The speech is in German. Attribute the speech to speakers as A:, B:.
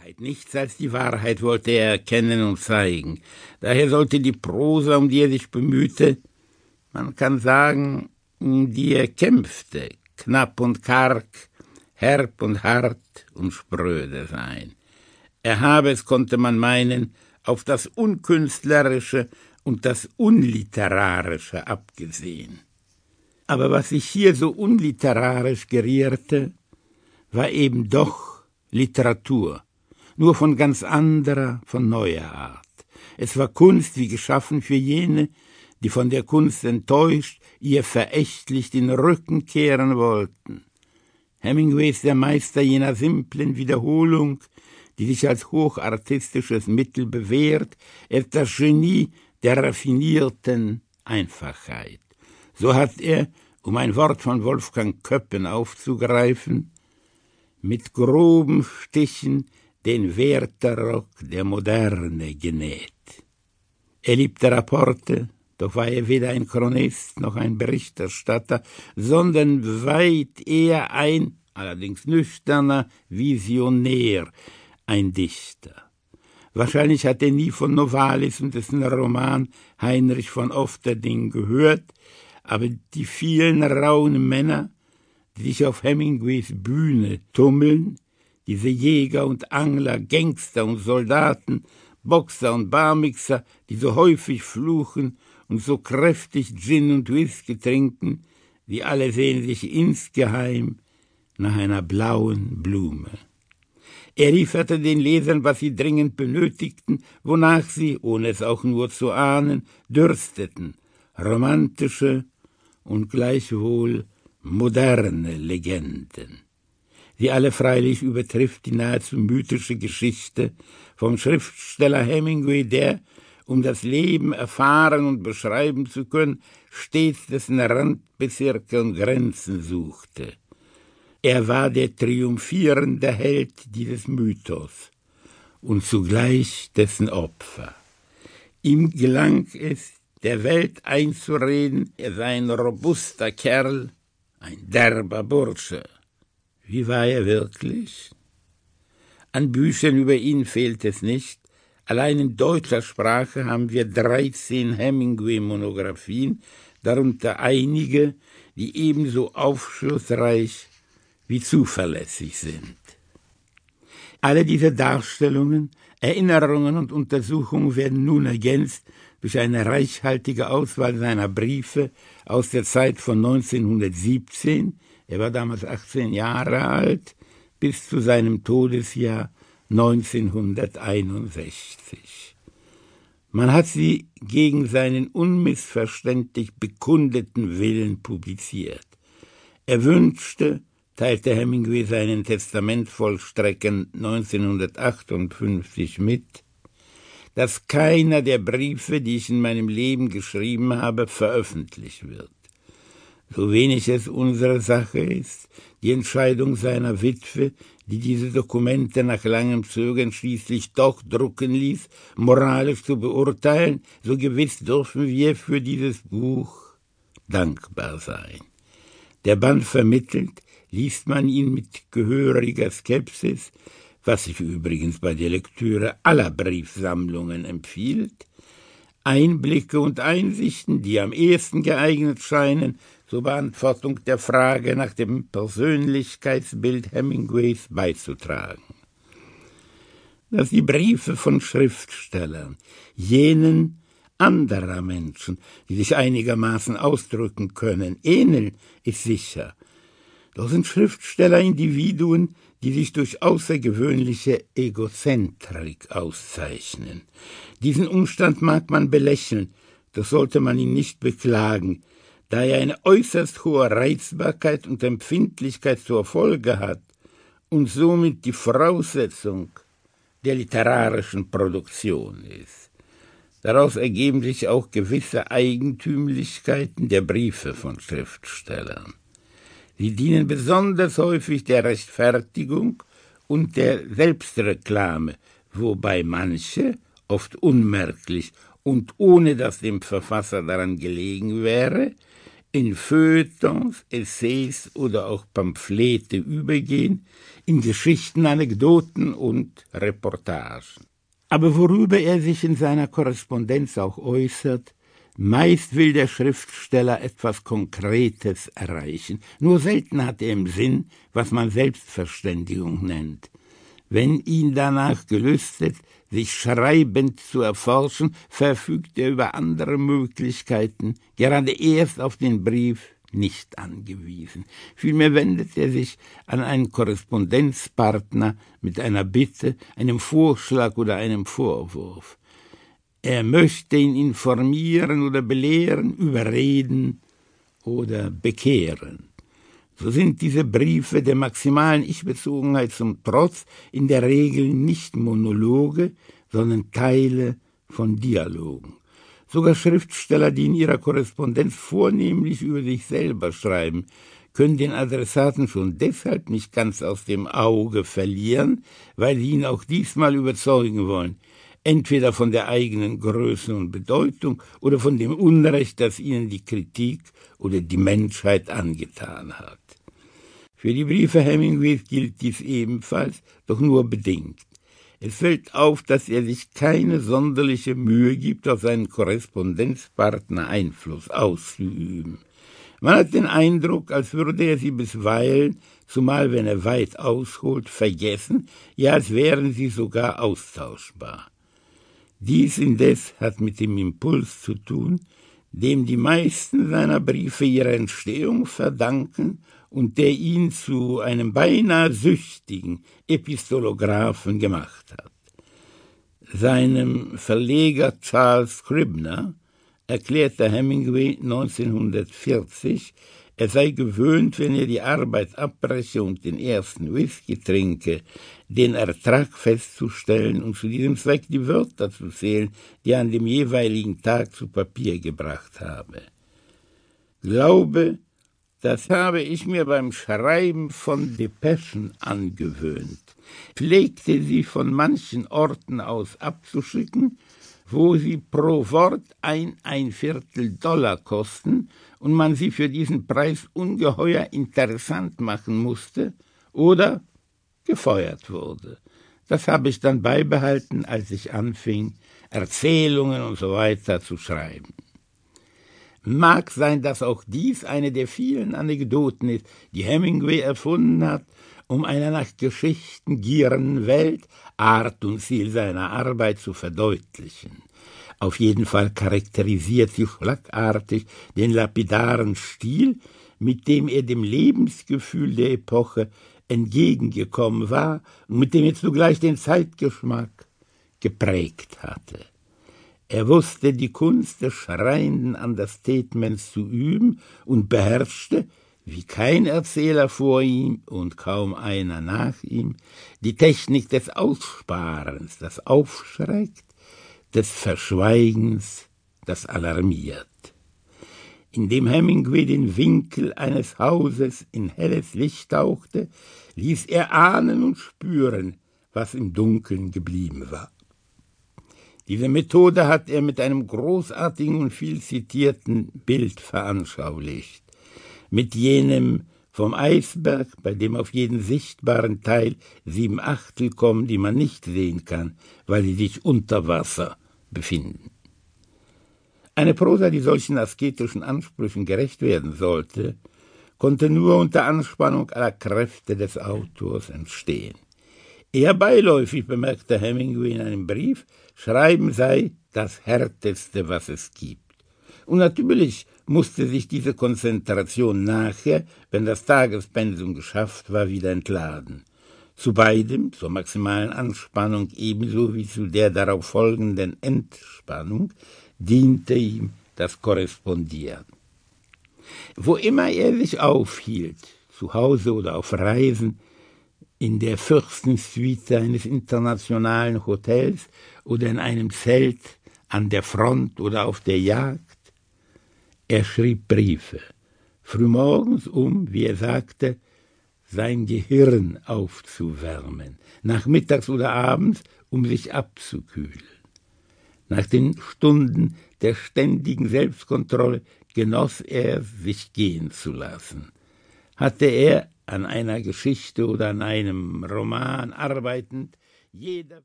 A: Wahrheit. Nichts als die Wahrheit wollte er erkennen und zeigen. Daher sollte die Prosa, um die er sich bemühte, man kann sagen, um die er kämpfte, knapp und karg, herb und hart und spröde sein. Er habe, es konnte man meinen, auf das Unkünstlerische und das Unliterarische abgesehen. Aber was sich hier so unliterarisch gerierte, war eben doch Literatur, nur von ganz anderer, von neuer Art. Es war Kunst wie geschaffen für jene, die von der Kunst enttäuscht, ihr verächtlich den Rücken kehren wollten. Hemingway ist der Meister jener simplen Wiederholung, die sich als hochartistisches Mittel bewährt. Er ist das Genie der raffinierten Einfachheit. So hat er, um ein Wort von Wolfgang Köppen aufzugreifen, mit groben Stichen den Wertherrock der Moderne genäht. Er liebte Rapporte, doch war er weder ein Chronist noch ein Berichterstatter, sondern weit eher ein, allerdings nüchterner, Visionär, ein Dichter. Wahrscheinlich hat er nie von Novalis und dessen Roman Heinrich von Ofterding gehört, aber die vielen rauen Männer, die sich auf Hemingways Bühne tummeln, diese Jäger und Angler, Gangster und Soldaten, Boxer und Barmixer, die so häufig fluchen und so kräftig Gin und Whisky trinken, die alle sehen sich insgeheim nach einer blauen Blume. Er lieferte den Lesern, was sie dringend benötigten, wonach sie, ohne es auch nur zu ahnen, dürsteten, romantische und gleichwohl moderne Legenden. Sie alle freilich übertrifft die nahezu mythische Geschichte vom Schriftsteller Hemingway, der, um das Leben erfahren und beschreiben zu können, stets dessen Randbezirke und Grenzen suchte. Er war der triumphierende Held dieses Mythos und zugleich dessen Opfer. Ihm gelang es, der Welt einzureden, er sei ein robuster Kerl, ein derber Bursche. Wie war er wirklich? An Büchern über ihn fehlt es nicht. Allein in deutscher Sprache haben wir 13 Hemingway-Monographien, darunter einige, die ebenso aufschlussreich wie zuverlässig sind. Alle diese Darstellungen, Erinnerungen und Untersuchungen werden nun ergänzt durch eine reichhaltige Auswahl seiner Briefe aus der Zeit von 1917, er war damals 18 Jahre alt, bis zu seinem Todesjahr 1961. Man hat sie gegen seinen unmissverständlich bekundeten Willen publiziert. Er wünschte, teilte Hemingway seinen Testamentvollstreckern 1958 mit, dass keiner der Briefe, die ich in meinem Leben geschrieben habe, veröffentlicht wird. So wenig es unsere Sache ist, die Entscheidung seiner Witwe, die diese Dokumente nach langem Zögern schließlich doch drucken ließ, moralisch zu beurteilen, so gewiss dürfen wir für dieses Buch dankbar sein. Der Band vermittelt, liest man ihn mit gehöriger Skepsis, was sich übrigens bei der Lektüre aller Briefsammlungen empfiehlt, Einblicke und Einsichten, die am ehesten geeignet scheinen, zur Beantwortung der Frage nach dem Persönlichkeitsbild Hemingways beizutragen. Dass die Briefe von Schriftstellern, jenen anderer Menschen, die sich einigermaßen ausdrücken können, ähneln, ist sicher. Doch sind Schriftsteller Individuen, die sich durch außergewöhnliche Egozentrik auszeichnen. Diesen Umstand mag man belächeln, doch sollte man ihn nicht beklagen, da er eine äußerst hohe Reizbarkeit und Empfindlichkeit zur Folge hat und somit die Voraussetzung der literarischen Produktion ist. Daraus ergeben sich auch gewisse Eigentümlichkeiten der Briefe von Schriftstellern. Sie dienen besonders häufig der Rechtfertigung und der Selbstreklame, wobei manche, oft unmerklich und ohne dass dem Verfasser daran gelegen wäre, in Feuilletons, Essays oder auch Pamphlete übergehen, in Geschichten, Anekdoten und Reportagen. Aber worüber er sich in seiner Korrespondenz auch äußert, meist will der Schriftsteller etwas Konkretes erreichen. Nur selten hat er im Sinn, was man Selbstverständigung nennt. Wenn ihn danach gelüstet, sich schreibend zu erforschen, verfügt er über andere Möglichkeiten, gerade erst auf den Brief nicht angewiesen. Vielmehr wendet er sich an einen Korrespondenzpartner mit einer Bitte, einem Vorschlag oder einem Vorwurf. Er möchte ihn informieren oder belehren, überreden oder bekehren. So sind diese Briefe der maximalen Ich-Bezogenheit zum Trotz in der Regel nicht Monologe, sondern Teile von Dialogen. Sogar Schriftsteller, die in ihrer Korrespondenz vornehmlich über sich selber schreiben, können den Adressaten schon deshalb nicht ganz aus dem Auge verlieren, weil sie ihn auch diesmal überzeugen wollen, entweder von der eigenen Größe und Bedeutung oder von dem Unrecht, das ihnen die Kritik oder die Menschheit angetan hat. Für die Briefe Hemingways gilt dies ebenfalls, doch nur bedingt. Es fällt auf, dass er sich keine sonderliche Mühe gibt, auf seinen Korrespondenzpartner Einfluss auszuüben. Man hat den Eindruck, als würde er sie bisweilen, zumal wenn er weit ausholt, vergessen, ja, als wären sie sogar austauschbar. Dies indes hat mit dem Impuls zu tun, dem die meisten seiner Briefe ihre Entstehung verdanken und der ihn zu einem beinahe süchtigen Epistolographen gemacht hat. Seinem Verleger Charles Scribner erklärte Hemingway 1940, er sei gewöhnt, wenn er die Arbeit abbreche und den ersten Whisky trinke, den Ertrag festzustellen und zu diesem Zweck die Wörter zu zählen, die er an dem jeweiligen Tag zu Papier gebracht habe. Glaube, das habe ich mir beim Schreiben von Depeschen angewöhnt, pflegte sie von manchen Orten aus abzuschicken, wo sie pro Wort $1 kosten und man sie für diesen Preis ungeheuer interessant machen musste oder gefeuert wurde. Das habe ich dann beibehalten, als ich anfing, Erzählungen und so weiter zu schreiben. Mag sein, dass auch dies eine der vielen Anekdoten ist, die Hemingway erfunden hat, um einer nach Geschichten gierenden Welt Art und Ziel seiner Arbeit zu verdeutlichen. Auf jeden Fall charakterisiert sie schlagartig den lapidaren Stil, mit dem er dem Lebensgefühl der Epoche entgegengekommen war und mit dem er zugleich den Zeitgeschmack geprägt hatte. Er wusste die Kunst des schreienden Understatements zu üben und beherrschte, wie kein Erzähler vor ihm und kaum einer nach ihm, die Technik des Aussparens, das aufschreckt, des Verschweigens, das alarmiert. Indem Hemingway den Winkel eines Hauses in helles Licht tauchte, ließ er ahnen und spüren, was im Dunkeln geblieben war. Diese Methode hat er mit einem großartigen und viel zitierten Bild veranschaulicht. Mit jenem vom Eisberg, bei dem auf jeden sichtbaren Teil 7/8 kommen, die man nicht sehen kann, weil sie sich unter Wasser befinden. Eine Prosa, die solchen asketischen Ansprüchen gerecht werden sollte, konnte nur unter Anspannung aller Kräfte des Autors entstehen. Eher beiläufig bemerkte Hemingway in einem Brief, Schreiben sei das Härteste, was es gibt. Und natürlich musste sich diese Konzentration nachher, wenn das Tagespensum geschafft war, wieder entladen. Zu beidem, zur maximalen Anspannung ebenso wie zu der darauf folgenden Entspannung, diente ihm das Korrespondieren. Wo immer er sich aufhielt, zu Hause oder auf Reisen, in der Fürstensuite eines internationalen Hotels oder in einem Zelt an der Front oder auf der Jagd, er schrieb Briefe, frühmorgens, wie er sagte, sein Gehirn aufzuwärmen, nachmittags oder abends, sich abzukühlen. Nach den Stunden der ständigen Selbstkontrolle genoss er, sich gehen zu lassen. Hatte er an einer Geschichte oder an einem Roman arbeitend, jeder